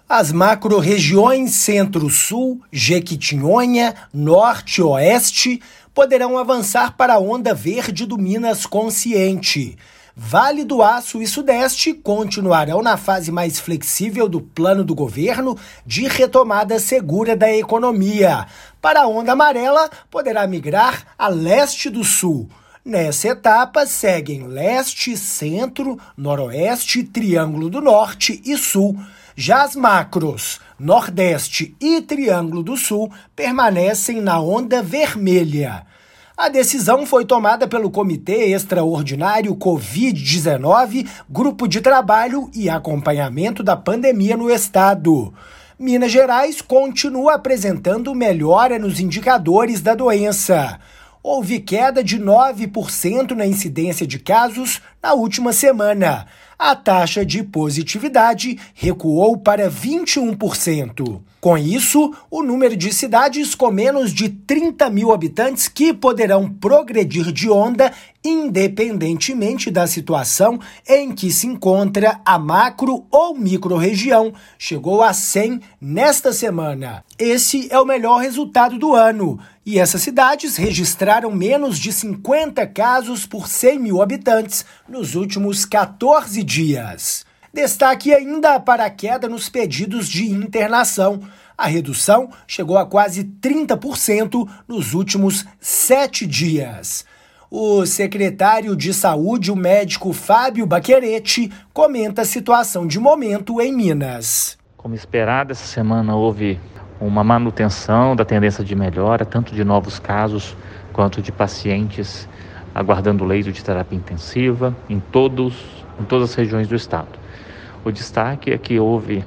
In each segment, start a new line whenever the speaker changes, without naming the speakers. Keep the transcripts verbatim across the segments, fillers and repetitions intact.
As macro-regiões Centro-Sul, Jequitinhonha, Norte e Oeste poderão avançar para a onda verde do Minas Consciente. Vale do Aço e Sudeste continuarão na fase mais flexível do plano do governo de retomada segura da economia. Para a onda amarela, poderá migrar a leste do sul. Nessa etapa, seguem leste, centro, noroeste, triângulo do norte e sul. Já as macros, nordeste e triângulo do sul, permanecem na onda vermelha. A decisão foi tomada pelo Comitê Extraordinário covid dezenove, Grupo de Trabalho e Acompanhamento da Pandemia no Estado. Minas Gerais continua apresentando melhora nos indicadores da doença. Houve queda de nove por cento na incidência de casos na última semana. A taxa de positividade recuou para vinte e um por cento. Com isso, o número de cidades com menos de trinta mil habitantes que poderão progredir de onda, independentemente da situação em que se encontra a macro ou micro-região, chegou a cem nesta semana. Esse é o melhor resultado do ano, e essas cidades registraram menos de cinquenta casos por cem mil habitantes nos últimos quatorze dias. Destaque ainda para a queda nos pedidos de internação. A redução chegou a quase trinta por cento nos últimos sete dias. O secretário de Saúde, o médico Fábio Baquerete, comenta a situação de momento em Minas.
Como esperado, essa semana houve uma manutenção da tendência de melhora, tanto de novos casos quanto de pacientes aguardando leito de terapia intensiva em, todos, em todas as regiões do estado. O destaque é que houve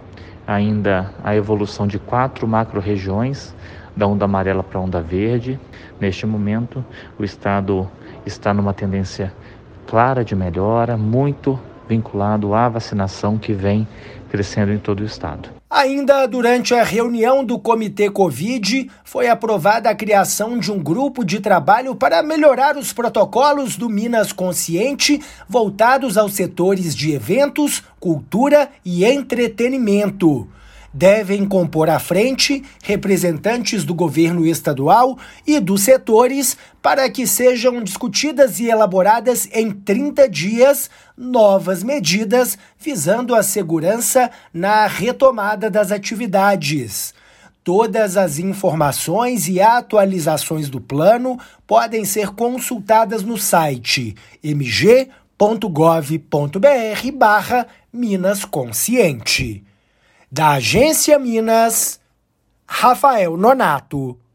ainda a evolução de quatro macro-regiões, da onda amarela para a onda verde. Neste momento, o estado está numa tendência clara de melhora, muito vinculado à vacinação que vem crescendo em todo o estado.
Ainda durante a reunião do Comitê Covid, foi aprovada a criação de um grupo de trabalho para melhorar os protocolos do Minas Consciente voltados aos setores de eventos, cultura e entretenimento. Devem compor à frente representantes do governo estadual e dos setores para que sejam discutidas e elaboradas em trinta dias novas medidas visando a segurança na retomada das atividades. Todas as informações e atualizações do plano podem ser consultadas no site m g ponto gov ponto b r barra Minas Consciente. Da Agência Minas, Rafael Nonato.